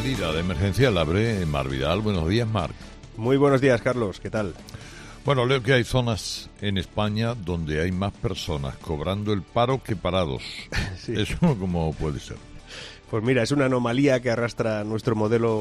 Salida de emergencia la abre Mar Vidal. Buenos días, Mar. Muy buenos días, Carlos. ¿Qué tal? Bueno, leo que hay zonas en España donde hay más personas cobrando el paro que parados. Sí. ¿Eso cómo puede ser? Pues mira, es una anomalía que arrastra nuestro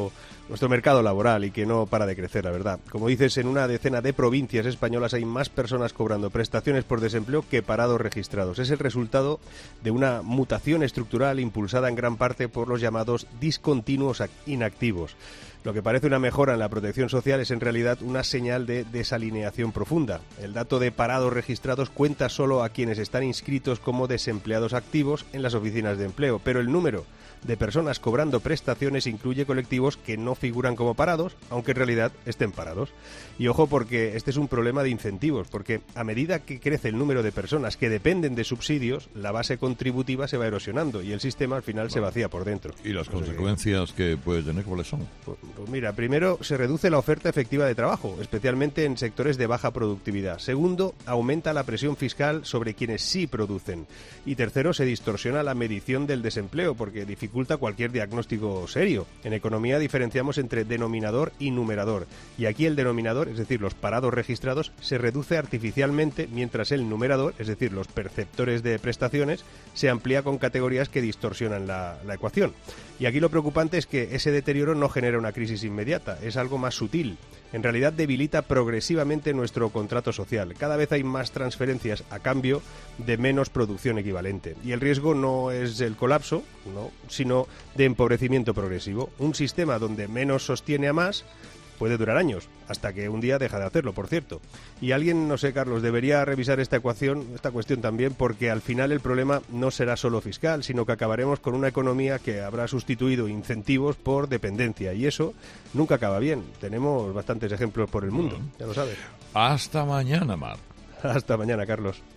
mercado laboral y que no para de crecer, la verdad. Como dices, en una decena de provincias españolas hay más personas cobrando prestaciones por desempleo que parados registrados. Es el resultado de una mutación estructural impulsada en gran parte por los llamados discontinuos inactivos. Lo que parece una mejora en la protección social es en realidad una señal de desalineación profunda. El dato de parados registrados cuenta solo a quienes están inscritos como desempleados activos en las oficinas de empleo, pero el número de personas cobrando prestaciones incluye colectivos que no figuran como parados, aunque en realidad estén parados. Y ojo, porque este es un problema de incentivos, porque a medida que crece el número de personas que dependen de subsidios, la base contributiva se va erosionando y el sistema al final se vacía por dentro. ¿Y las consecuencias que puede tener cuáles son? Pues mira, primero, se reduce la oferta efectiva de trabajo, especialmente en sectores de baja productividad. Segundo, aumenta la presión fiscal sobre quienes sí producen. Y tercero, se distorsiona la medición del desempleo, porque dificulta cualquier diagnóstico serio. En economía diferenciamos entre denominador y numerador. Y aquí el denominador, es decir, los parados registrados, se reduce artificialmente, mientras el numerador, es decir, los perceptores de prestaciones, se amplía con categorías que distorsionan la ecuación. Y aquí lo preocupante es que ese deterioro no genera una crisis inmediata, es algo más sutil. En realidad debilita progresivamente nuestro contrato social. Cada vez hay más transferencias a cambio de menos producción equivalente. Y el riesgo no es el colapso, sino de empobrecimiento progresivo. Un sistema donde menos sostiene a más puede durar años, hasta que un día deja de hacerlo, por cierto. Y alguien, no sé, Carlos, debería revisar esta cuestión también, porque al final el problema no será solo fiscal, sino que acabaremos con una economía que habrá sustituido incentivos por dependencia, y eso nunca acaba bien. Tenemos bastantes ejemplos por el mundo, ya lo sabes. Hasta mañana, Mar. Hasta mañana, Carlos.